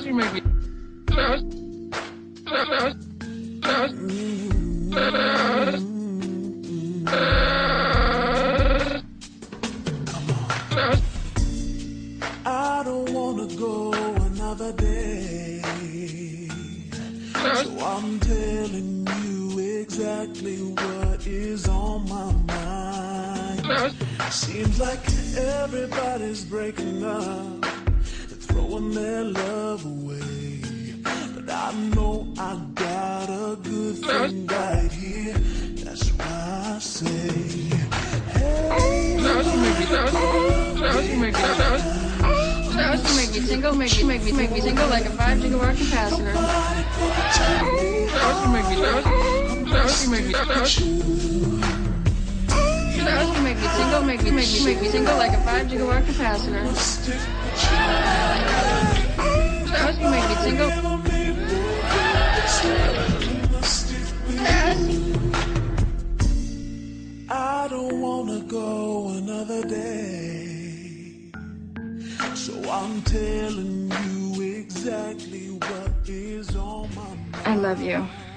you make me. I don't wanna go another day, so I'm telling you exactly what is on my mind. Seems like everybody's breaking up, they're throwing their love away, but I know I got a good thing right here. That's why I say, hey, You make me single, make me single like a 5 gigawatt capacitor. You make me single, make me single like a 5 gigawatt capacitor. You make me single. I don't wanna go another day, so I'm telling you exactly what is on my mind. I love you.